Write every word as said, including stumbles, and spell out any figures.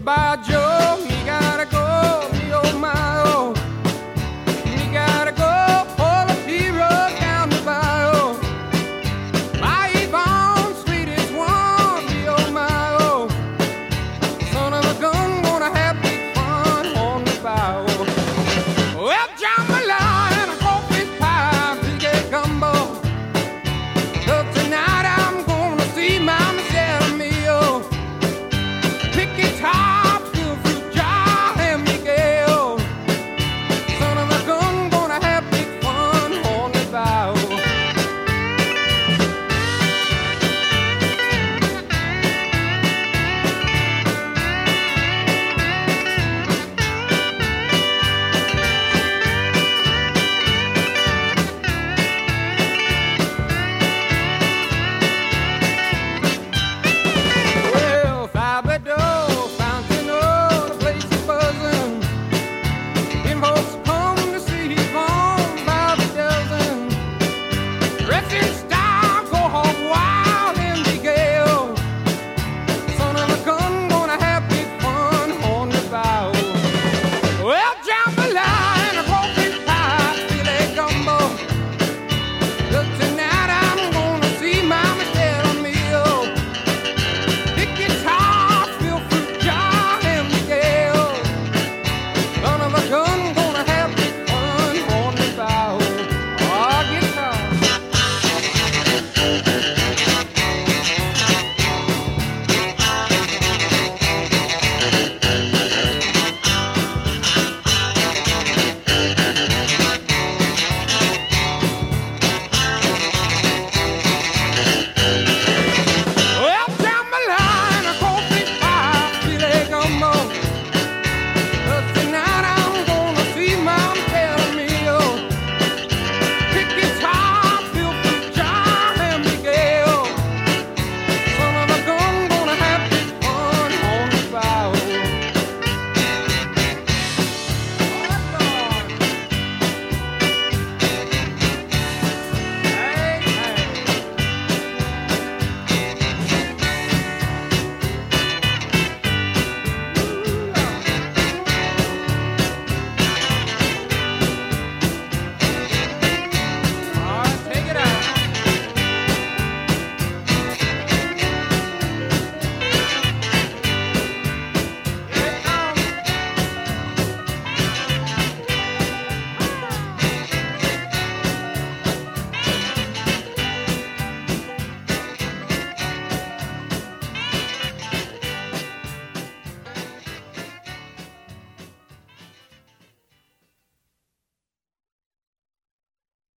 by Joe, me gotta go, me oh my oh. Me gotta go, pull a P-road down the bayou. My Yvonne, sweetest one, me oh my oh. Son of a gun, gonna have big fun on the bayou. Well, John